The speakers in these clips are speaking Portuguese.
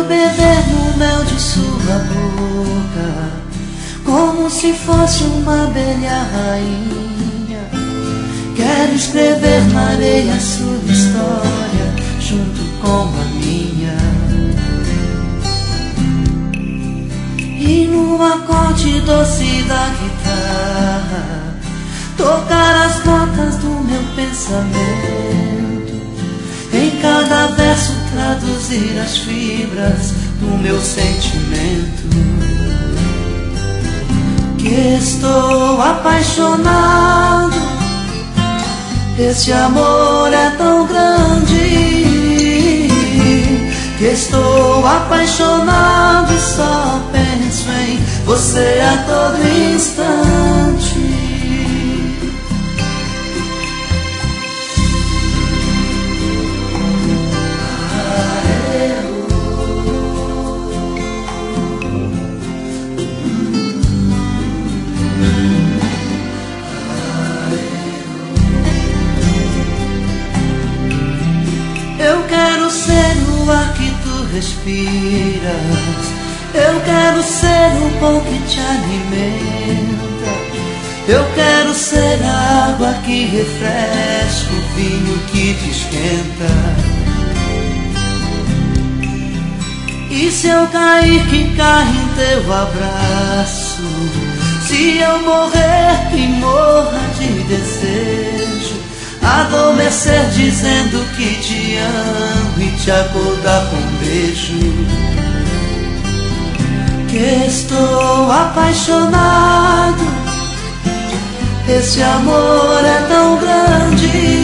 beber no mel de sua boca, como se fosse uma abelha rainha. Quero escrever na areia a sua história, junto com a minha. E no acorde doce da guitarra, tocar as notas do meu pensamento. Em cada verso traduzir as fibras do meu sentimento. Que estou apaixonado, esse amor é tão grande. Que estou apaixonado e só penso em você a todo instante. Eu quero ser o ar que tu respiras, eu quero ser o pão que te alimenta, eu quero ser a água que refresca, o vinho que te esquenta. E se eu cair, que caia em teu abraço, se eu morrer, que morra de desejo, adormecer dizendo que te amo e te acordar com um beijo. Que estou apaixonado, esse amor é tão grande.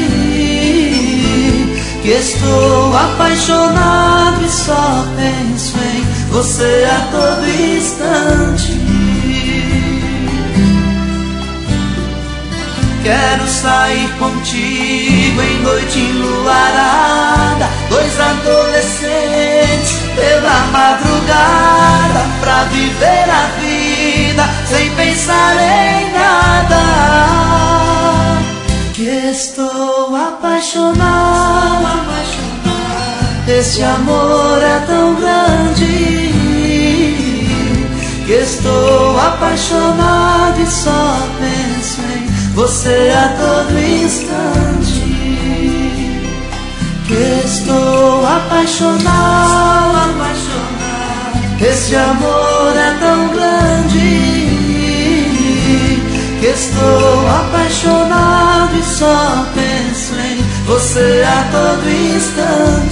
Que estou apaixonado e só penso em você a todo instante. Quero sair contigo em noite enluarada, dois adolescentes pela madrugada, pra viver a vida sem pensar em nada. Que estou apaixonado, esse amor é tão grande. Que estou apaixonado e só penso em você a todo instante. Que estou apaixonado, esse amor é tão grande. Que estou apaixonado e só penso em você a todo instante.